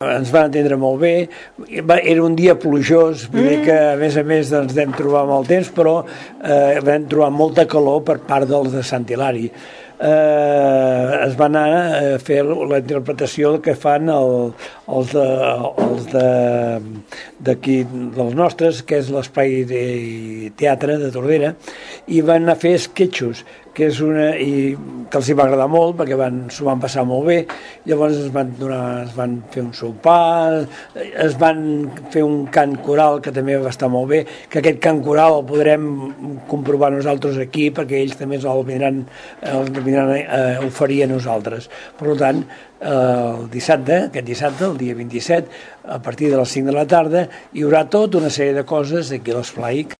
Ens van atendre molt bé, era un dia plujós, vull dir que a més ens vam trobar mal temps, però vam trobar molta calor per part dels de Sant Hilari. Es van anar a fer la interpretació que fan els d'aquí dels nostres, que és l'Espai de Teatre de Tordera, i van anar a fer esquetxos, que els hi va agradar molt perquè s'ho van passar molt bé. Llavors es van fer un sopar, es van fer un cant coral que també va estar molt bé, que aquest cant coral el podrem comprovar nosaltres aquí perquè ells també el vindran a oferir a nosaltres. Per tant, aquest dissabte, el dia 27, a partir de les 5 de la tarda, hi haurà tota una sèrie de coses aquí a l'Esplai.